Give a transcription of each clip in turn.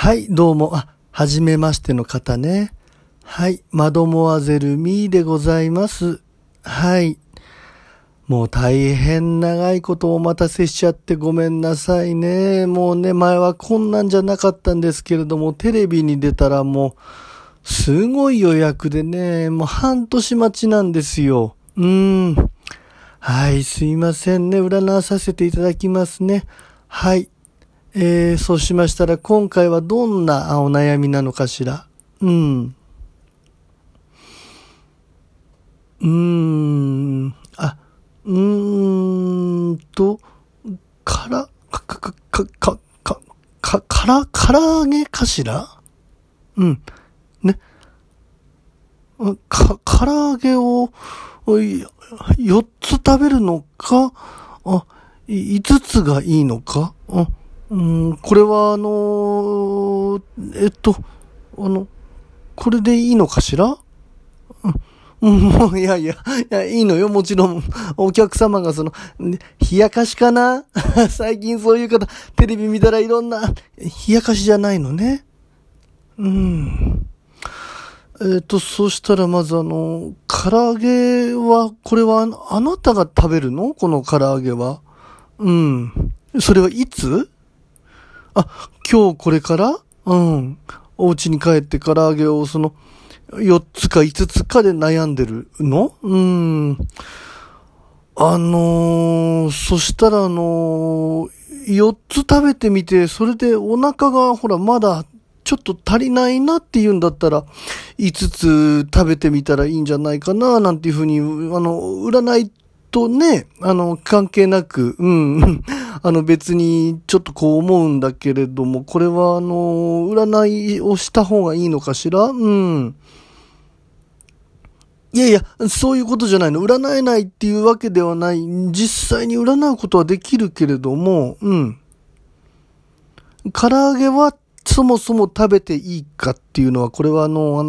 はい、どうも、はじめましての方ね。はい、マドモアゼルミーでございます。はい。もう大変長いことお待たせしちゃってごめんなさいね。もうね、前はこんなんじゃなかったんですけれども、テレビに出たらもう、すごい予約でね、もう半年待ちなんですよ。はい、すいませんね。占わさせていただきますね。はい。そうしましたら今回はどんなお悩みなのかしら。うーん。うーんと、から、か、か、か、か、か、か、唐揚げかしら。うん。ね。唐揚げを、4つ食べるのか、5つがいいのか。これはこれでいいのかしら。もう、いや、いいのよ。もちろん、お客様が冷やかしかな最近そういう方、テレビ見たらいろんな、冷やかしじゃないのね。そしたらまず唐揚げは、これはあなたが食べるの？この唐揚げは。それはいつ？今日これから？お家に帰って唐揚げを4つか5つかで悩んでるの？そしたら4つ食べてみて、それでお腹がほらまだちょっと足りないなって言うんだったら、5つ食べてみたらいいんじゃないかな、なんていうふうに、占いとね、関係なく、別にちょっとこう思うんだけれども、これは占いをした方がいいのかしら？いや、そういうことじゃないの。占えないっていうわけではない。実際に占うことはできるけれども、唐揚げはそもそも食べていいかっていうのは、これは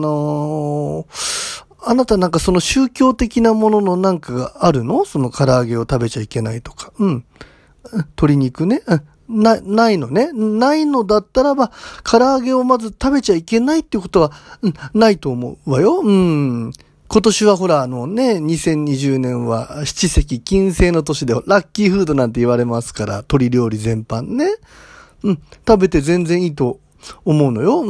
あなたなんかその宗教的なもののなんかがあるの？その唐揚げを食べちゃいけないとか。鶏肉ね。ないのね。ないのだったらば、唐揚げをまず食べちゃいけないってことは、ないと思うわよ。今年はほら2020年は七石金星の年でラッキーフードなんて言われますから、鶏料理全般ね。食べて全然いいと思うのよ。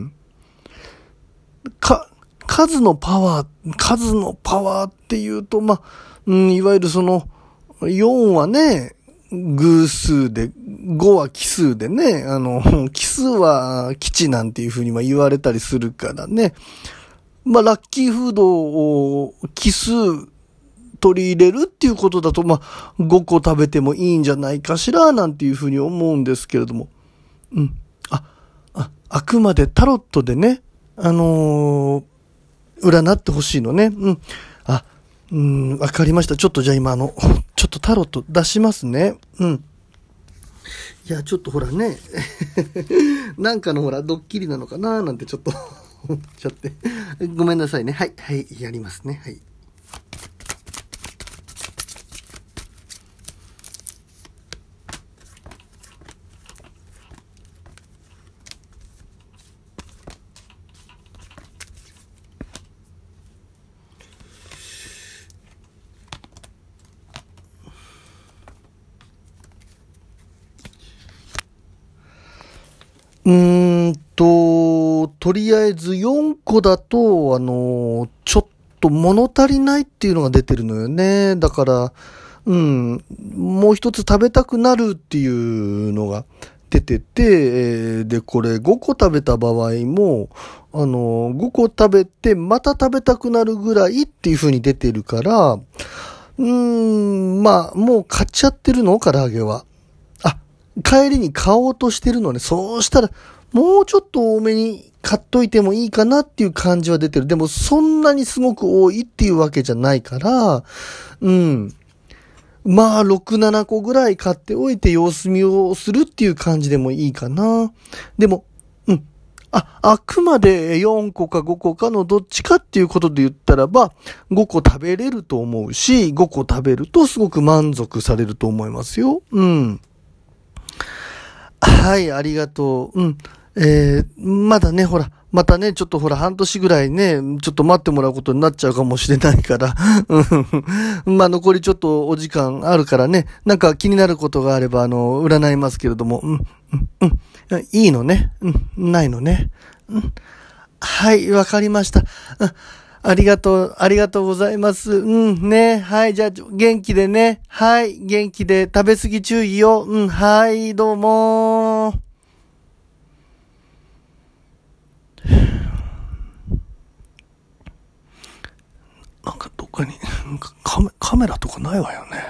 数のパワーっていうと、いわゆる4はね、偶数で、5は奇数でね、奇数は基地なんていうふうに言われたりするからね。ラッキーフードを奇数取り入れるっていうことだと、5個食べてもいいんじゃないかしら、なんていうふうに思うんですけれども。あくまでタロットでね、占ってほしいのね。わかりました。ちょっとじゃあ今ちょっとタロット出しますね。いや、ちょっとほらね、なんかのほら、ドッキリなのかななんてちょっと思っちゃって。ごめんなさいね。はい、やりますね。はい。とりあえず4個だと、ちょっと物足りないっていうのが出てるのよね。だから、もう一つ食べたくなるっていうのが出てて、で、これ5個食べた場合も、5個食べてまた食べたくなるぐらいっていう風に出てるから、もう買っちゃってるの？唐揚げは。帰りに買おうとしてるのね。そうしたら、もうちょっと多めに買っといてもいいかなっていう感じは出てる。でも、そんなにすごく多いっていうわけじゃないから、6、7個ぐらい買っておいて様子見をするっていう感じでもいいかな。でも、あくまで4個か5個かのどっちかっていうことで言ったらば、5個食べれると思うし、5個食べるとすごく満足されると思いますよ。はい、ありがとう。 まだね、ほら、またね、ちょっとほら、半年ぐらいね、ちょっと待ってもらうことになっちゃうかもしれないから、まあ、残りちょっとお時間あるからね、なんか気になることがあれば、占いますけれども、いいのね、ないのね、はい、わかりました。ありがとうございます。ね。はい、じゃあ、元気でね。はい、元気で食べ過ぎ注意よ。はい、どうもー。なんかどっかに、カメラとかないわよね。